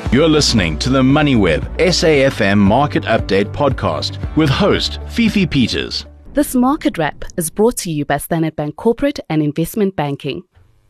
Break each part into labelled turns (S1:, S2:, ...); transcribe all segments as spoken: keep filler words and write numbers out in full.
S1: You're listening to the MoneyWeb S A F M Market Update podcast with host Fifi Peters.
S2: This market wrap is brought to you by Standard Bank Corporate and Investment Banking.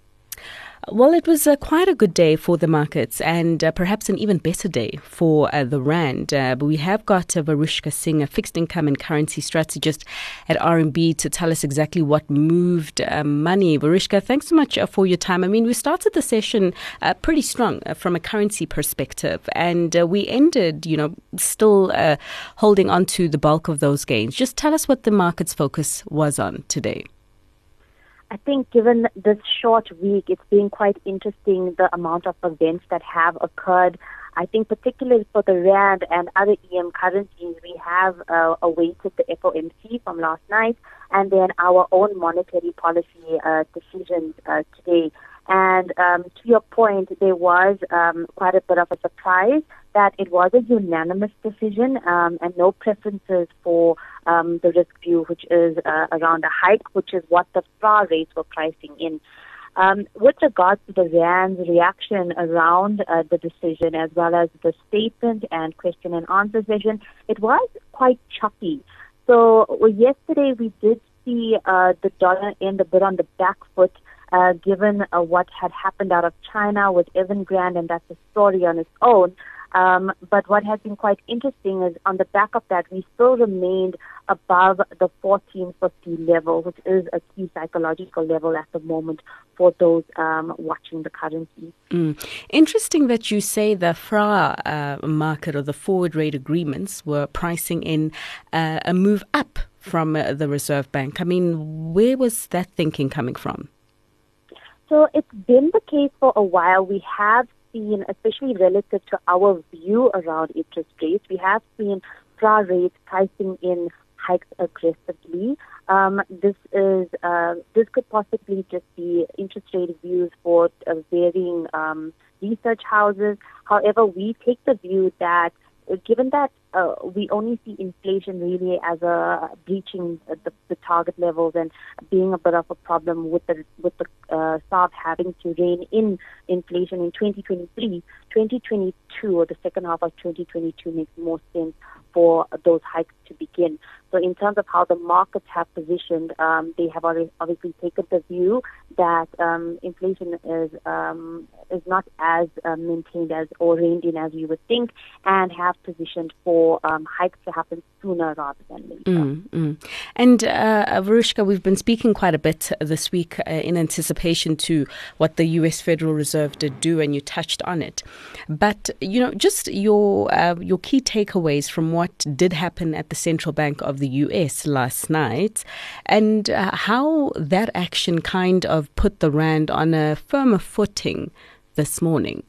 S2: Well, it was uh, quite a good day for the markets and uh, perhaps an even better day for uh, the Rand. Uh, but we have got uh, Varushka Singh, a fixed income and currency strategist at R M B, to tell us exactly what moved uh, money. Varushka, thanks so much uh, for your time. I mean, we started the session uh, pretty strong uh, from a currency perspective, and uh, we ended, you know, still uh, holding on to the bulk of those gains. Just tell us what the market's focus was on today.
S3: I think given this short week, it's been quite interesting, the amount of events that have occurred. I think particularly for the Rand and other E M currencies, we have uh, awaited the F O M C from last night and then our own monetary policy uh, decisions uh, today. And um, to your point, there was um, quite a bit of a surprise that it was a unanimous decision um, and no preferences for um, the risk view, which is uh, around a hike, which is what the F R A rates were pricing in. Um, with regards to the Rand's reaction around uh, the decision, as well as the statement and question and answer session, it was quite choppy. So well, yesterday we did see uh, the dollar end a bit on the back foot, Uh, given uh, what had happened out of China with Evergrande, and that's a story on its own. Um, but what has been quite interesting is on the back of that, we still remained above the fourteen fifty level, which is a key psychological level at the moment for those um, watching the currency.
S2: Mm. Interesting that you say the F R A uh, market or the forward rate agreements were pricing in uh, a move up from uh, the Reserve Bank. I mean, where was that thinking coming from?
S3: So it's been the case for a while. We have seen, especially relative to our view around interest rates, we have seen F R A rates pricing in hikes aggressively. Um, this is uh, this could possibly just be interest rate views for uh, varying um, research houses. However, we take the view that given that uh, we only see inflation really as a breaching the, the target levels and being a bit of a problem with the with the uh, S A R B having to rein in inflation in twenty twenty-three, twenty twenty-two or the second half of twenty twenty-two makes more sense for those hikes to begin. So in terms of how the markets have positioned, um, they have already obviously taken the view that um, inflation is um, is not as uh, maintained as or reined in as you would think, and have positioned for um, hikes to happen sooner rather than later.
S2: Mm, mm. And uh, Varushka, we've been speaking quite a bit this week uh, in anticipation to what the U S Federal Reserve did do, and you touched on it. But you know, just your uh, your key takeaways from what did happen at the Central Bank of the U S last night, and uh, how that action kind of put the Rand on a firmer footing this morning.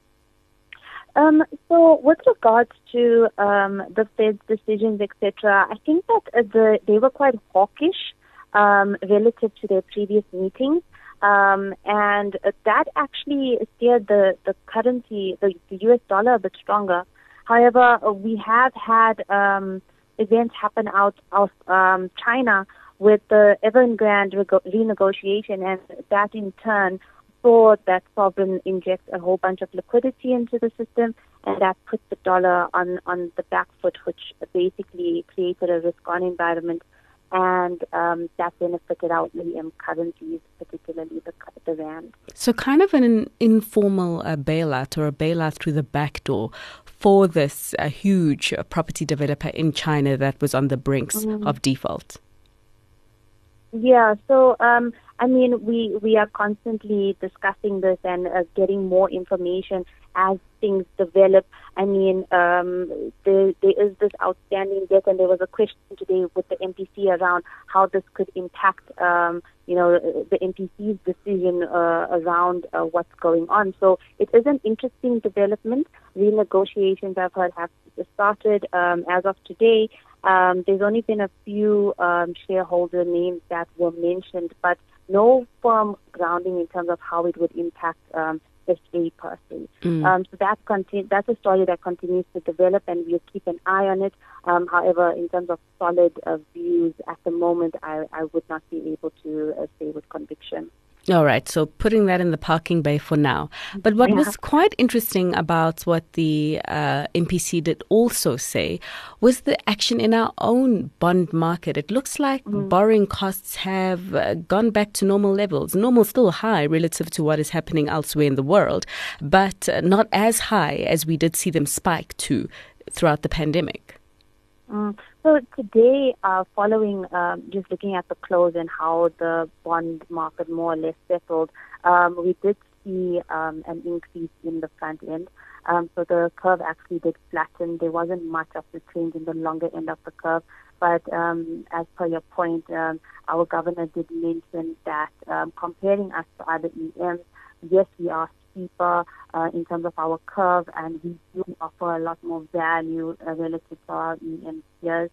S3: Um, so with regards to um, the Fed's decisions, et cetera, I think that uh, the, they were quite hawkish um, relative to their previous meetings. Um, and uh, that actually steered the, the currency, the, the U S dollar a bit stronger. However, uh, we have had um, events happen out of um, China with the Evergrande rego- renegotiation, and that in turn saw that sovereign inject a whole bunch of liquidity into the system, and that put the dollar on, on the back foot, which basically created a risk-on environment, and um, that benefited our E M currencies, particularly the, the Rand.
S2: So kind of an informal uh, bailout or a bailout through the back door for this uh, huge uh, property developer in China that was on the brinks mm. of default.
S3: Yeah, so um, I mean, we, we are constantly discussing this and uh, getting more information as things develop. I mean, um, there, there is this outstanding debt, and there was a question today with the M P C around how this could impact, um, you know, the M P C's decision uh, around uh, what's going on. So it is an interesting development. Renegotiations, I've heard, have started um, as of today. Um, there's only been a few um, shareholder names that were mentioned, but no firm grounding in terms of how it would impact um, S A per se. Mm. Um, so that conti- that's a story that continues to develop, and we'll keep an eye on it. Um, however, in terms of solid uh, views at the moment, I, I would not be able to uh, say with conviction.
S2: All right, so putting that in the parking bay for now. But what
S3: Yeah.
S2: was quite interesting about what the uh, M P C did also say was the action in our own bond market. It looks like
S3: Mm.
S2: borrowing costs have uh, gone back to normal levels. Normal still high relative to what is happening elsewhere in the world, but uh, not as high as we did see them spike to throughout the pandemic.
S3: Mm. So today, uh, following um, just looking at the close and how the bond market more or less settled, um, we did see um, an increase in the front end. Um, so the curve actually did flatten. There wasn't much of the change in the longer end of the curve. But um, as per your point, um, our governor did mention that um, comparing us to other E Ms, yes, we are cheaper uh, in terms of our curve, and we do offer a lot more value uh, relative to our E M peers.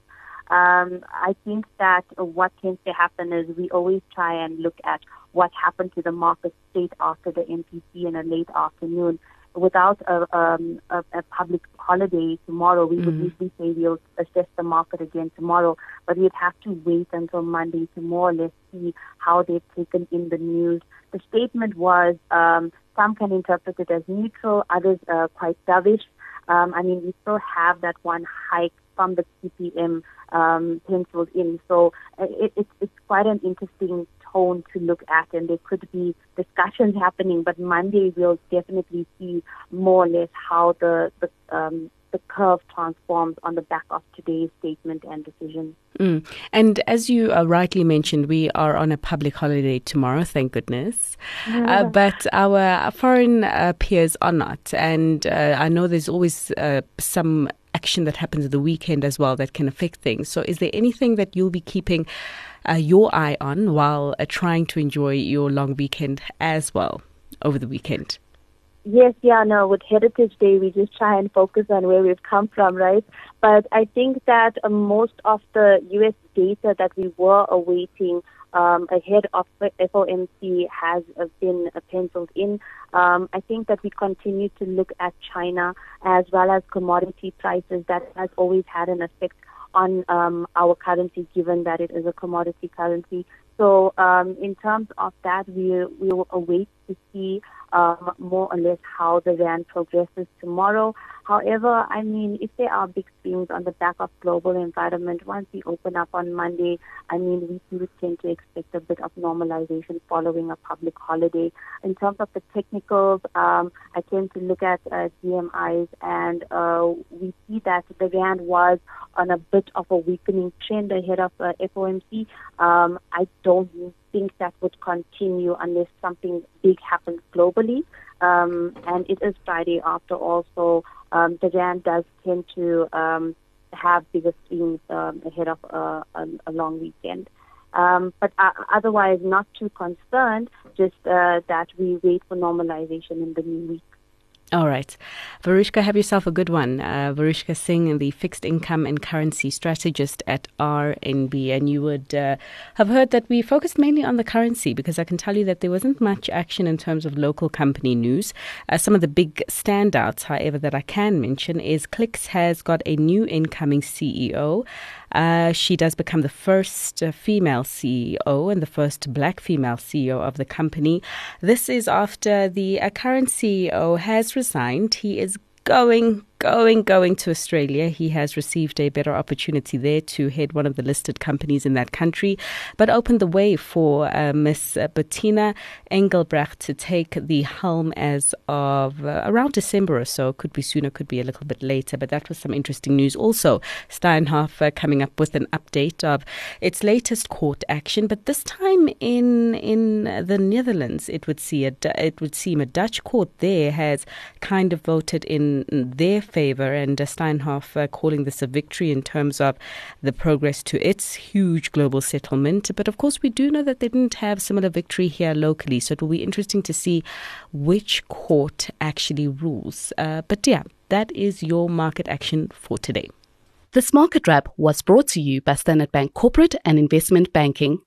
S3: Um, I think that uh, what tends to happen is we always try and look at what happened to the market straight after the M P C in a late afternoon. Without a, um, a, a public holiday tomorrow, we mm. would usually say we'll assess the market again tomorrow, but we'd have to wait until Monday to more or less see how they've taken in the news. The statement was, um, some can interpret it as neutral, others uh, quite dovish. Um, I mean, we still have that one hike from the C P M um, penciled in, so it, it, it's quite an interesting tone to look at, and there could be discussions happening, but Monday we'll definitely see more or less how the the, um, the curve transforms on the back of today's statement and decision.
S2: Mm. And as you uh, rightly mentioned, we are on a public holiday tomorrow, thank goodness. Yeah. Uh, but our foreign uh, peers are not. And uh, I know there's always uh, some action that happens at the weekend as well that can affect things. So is there anything that you'll be keeping uh, your eye on while uh, trying to enjoy your long weekend as well over the weekend?
S3: Yes, yeah, no, with Heritage Day, we just try and focus on where we've come from, right? But I think that uh, most of the U S data that we were awaiting um, ahead of F O M C has uh, been uh, penciled in. Um, I think that we continue to look at China as well as commodity prices. That has always had an effect on um, our currency, given that it is a commodity currency. So um, in terms of that, we we will await to see um, more or less how the rand progresses tomorrow. However, I mean, if there are big swings on the back of global environment, once we open up on Monday, I mean, we do tend to expect a bit of normalization following a public holiday. In terms of the technicals, um, I tend to look at uh, G M Is, and uh, we see that the rand was on a bit of a weakening trend ahead of uh, F O M C. Um, I don't think that would continue unless something big happens globally. Um, and it is Friday after all, so um, the rand does tend to um, have bigger swings um, ahead of uh, a, a long weekend. Um, but uh, otherwise, not too concerned, just uh, that we wait for normalization in the new week.
S2: All right. Varushka, have yourself a good one. Uh, Varushka Singh, the fixed income and currency strategist at R N B. And you would uh, have heard that we focused mainly on the currency, because I can tell you that there wasn't much action in terms of local company news. Uh, some of the big standouts, however, that I can mention is Clicks has got a new incoming C E O. Uh, she does become the first uh, female C E O and the first black female C E O of the company. This is after the uh, current C E O has resigned. He is going, going, going to Australia. He has received a better opportunity there to head one of the listed companies in that country, but opened the way for uh, Miss Bettina Engelbrecht to take the helm as of uh, around December or so. Could be sooner, could be a little bit later, but that was some interesting news. Also, Steinhoff uh, coming up with an update of its latest court action, but this time in in the Netherlands. It would see a, it would seem a Dutch court there has kind of voted in their favor, and uh, Steinhoff uh, calling this a victory in terms of the progress to its huge global settlement. But of course, we do know that they didn't have similar victory here locally, so it will be interesting to see which court actually rules. Uh, but yeah, that is your market action for today.
S4: This market wrap was brought to you by Standard Bank Corporate and Investment Banking.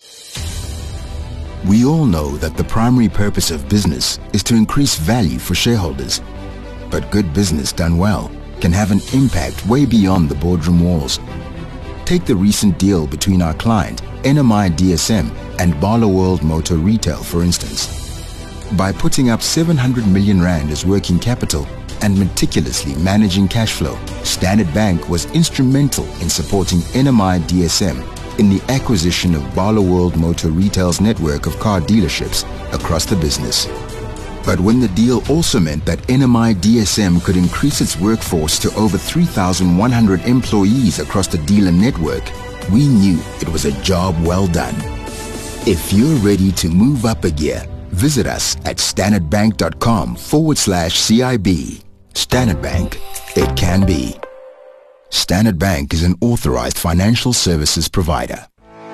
S5: We all know that the primary purpose of business is to increase value for shareholders. But good business done well can have an impact way beyond the boardroom walls. Take the recent deal between our client, N M I D S M, and Barloworld Motor Retail, for instance. By putting up seven hundred million rand as working capital and meticulously managing cash flow, Standard Bank was instrumental in supporting N M I D S M in the acquisition of Barloworld Motor Retail's network of car dealerships across the business. But when the deal also meant that N M I D S M could increase its workforce to over three thousand one hundred employees across the dealer network, we knew it was a job well done. If you're ready to move up a gear, visit us at standardbank.com forward slash CIB. Standard Bank, it can be. Standard Bank is an authorized financial services provider.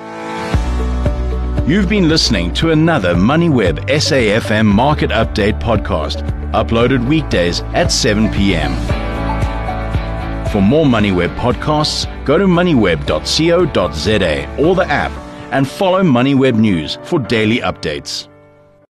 S1: You've been listening to another MoneyWeb S A F M Market Update podcast, uploaded weekdays at seven p.m. For more MoneyWeb podcasts, go to moneyweb dot co dot za or the app and follow MoneyWeb News for daily updates.